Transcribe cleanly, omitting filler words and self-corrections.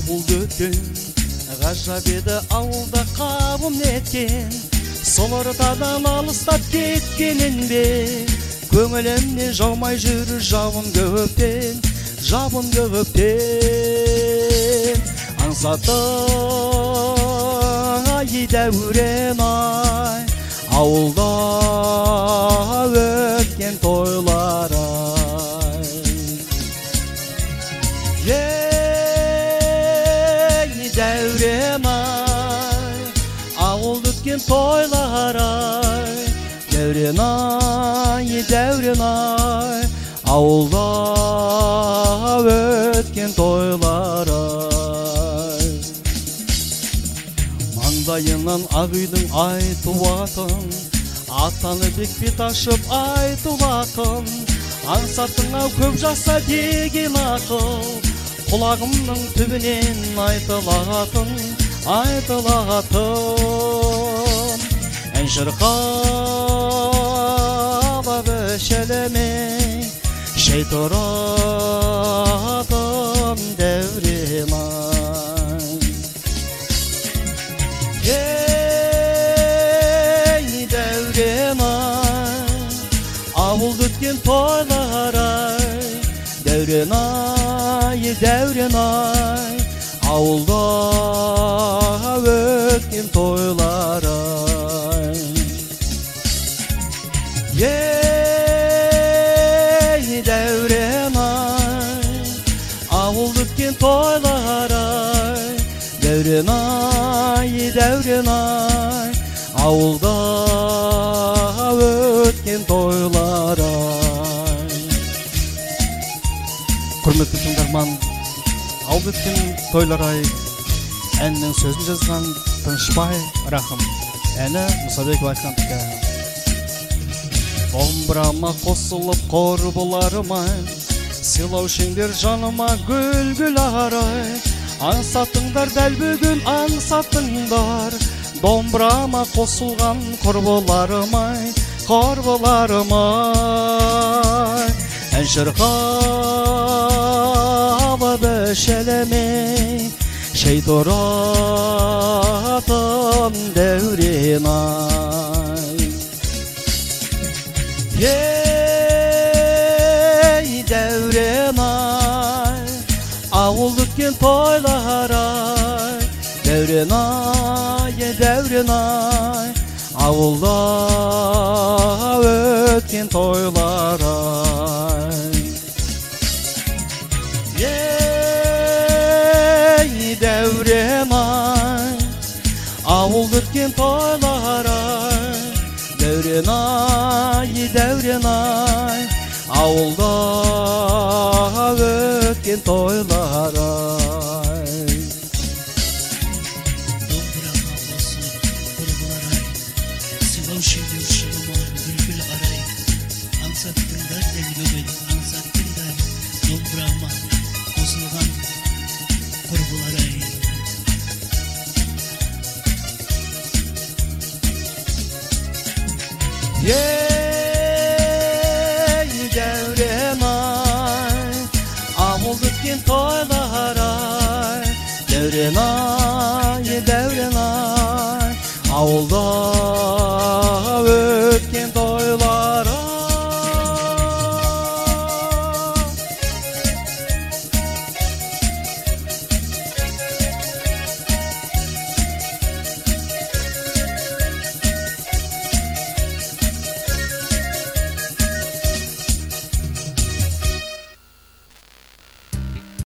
ауылды өткен ғажап еді ауылда қабым неткен сол ортадан алыстап кеткенін бе көңілімне жаумай жүр жабын көптен аңсатың ай дәурен ай ауылда өткен тойлар ай дәурен ай ауылда өткен тойлар ай дәурен ай ауылда өткен тойлар ай маңдайынан ақ үйдің айтуатын атаны бекбет ашып айтылатын аңсаттың ау көп жаса деген ақыл құлағымның түбінен айтылатын ән шырқап өшелемей шей тұратын дәурен ай дәурен ай ауылда өткен тойлар ай дәурен ай ауылда өткен тойлар ай дәурен ай ауылда өткен тойлар ай дәурен ай ауылда өткен тойлар ай құрметті тыңдарман ауылда өткен тойлар ай әннің сөзін жазған Тынышбай Рахым әні Мұсабеков айтқандікі домбырама қосылып құрбыларым ай сыйлаушеңдер жаныма гүл арай аңсаттыңдар дәл бүгін аңсаттыңдар домбырама қосылған құрбыларым ай ән шырқап өшелемей шей тұратын дәурен ай дәурен ай ауылда өткен тойлар ай дәурен ай ауылда өткен тойлар ай дәурен ай ауылда өткен тойлар ай дәурен ай ауылда өткен тойлар ай домбырама қосылып құрбылар ай сыйлаушеңдер жаныма гүл арай аңсаттыңдар дәл бүгін аңсаттыңдар домбырама қосылған құрбылар ай дәурен ай ауылда өткен тойлар ай дәурен ай